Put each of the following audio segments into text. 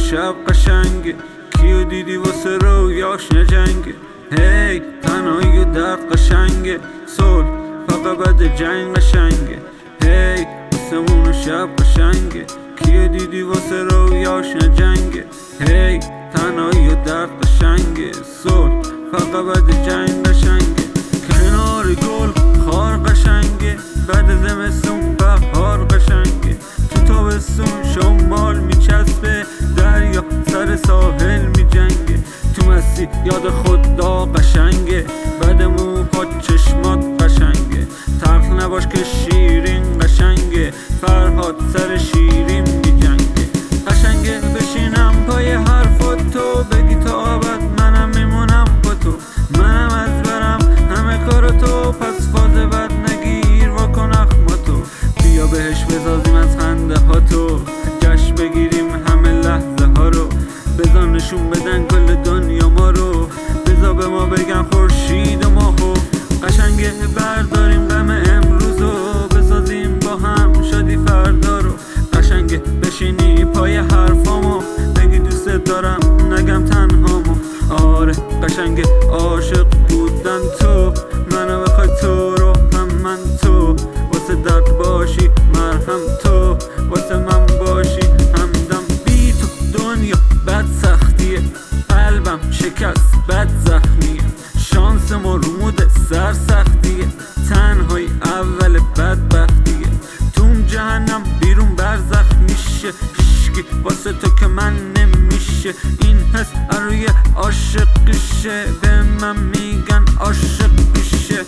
شب قشنگه، کیو دیدی واسه رویاش نجنگه. هی تنهایی و درد قشنگه، صلح فقط بعد جنگ قشنگه. هی آسمون و شب قشنگه، کیو دیدی واسه رویاش نجنگه. هی تنهایی و درد قشنگه، صلح فقط بعد جنگ قشنگه. کنار گل خار قشنگه، بعد زمستون بهار قشنگه. تو تابستون شمال میچسبه، دریا سر ساحل میجنگه. تو مستی یاد خدا قشنگه، بعد موها چشمات قشنگه. تلخ نباش که شیرین قشنگه، فرهاد سر شیرین میجنگه. قشنگه بشینم پای حرفات تو، بگی تا ابد منم میمونم با تو. منم از برم همه کار تو، پس فاز بد نگیر واکن اخماتو. بیا بهش بسازیم از خنده ها تو، جشن بگیریم همه لحظه ها رو. بذار نشون بدن کل دنیا ما رو، بذار به ما بگن خورشید و ماهو. قشنگه برداریم غم امروزو، بسازیم با هم شادی فردا رو. قشنگه بشینی پای حرفامو، بگی دوست دارم نگم تنهامو. آره قشنگه عاشق بودن تو، منو بخوای تو رو هم من تو. واسه درد باشی مرهم تو، واسه من باشی همدم. بی تو دنیا بد سختیه، قلبم شکست بد زخمیه. شانس ما رو مود سر سختیه، تنهایی اول بدبختیه. توم جهنم بیرون برزخ میشه، هیشکی واسه تو که من نمیشه. این حس روی عاشقیشه، به من میگن عاشقیشه.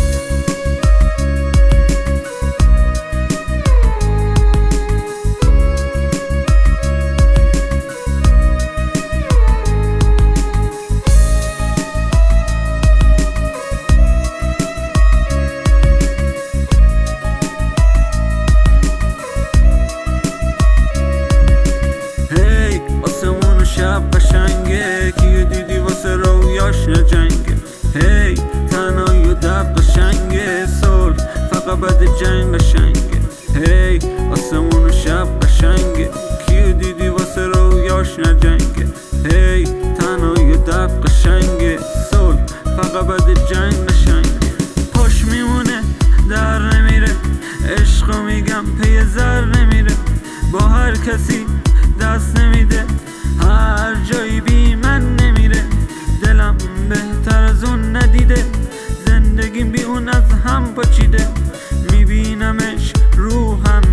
شب قشنگه، کیو دیدی واسه رویاش نجنگه. هی تنهایی و درد قشنگه، صلح فقط بعد جنگ قشنگه. هی آسمون و شب قشنگه، کیو دیدی واسه رویاش نجنگه. هی تنهایی و درد قشنگه، صلح فقط بعد جنگ قشنگه. پاش میمونه در نمیره، عشقو میگم پی زر نمیره. با هر کسی دست نمیده، هر جایی بی من نمیره. دلم بهتر از اون ندیده، زندگیم بی اون از هم پاچیده. میبینمش روحم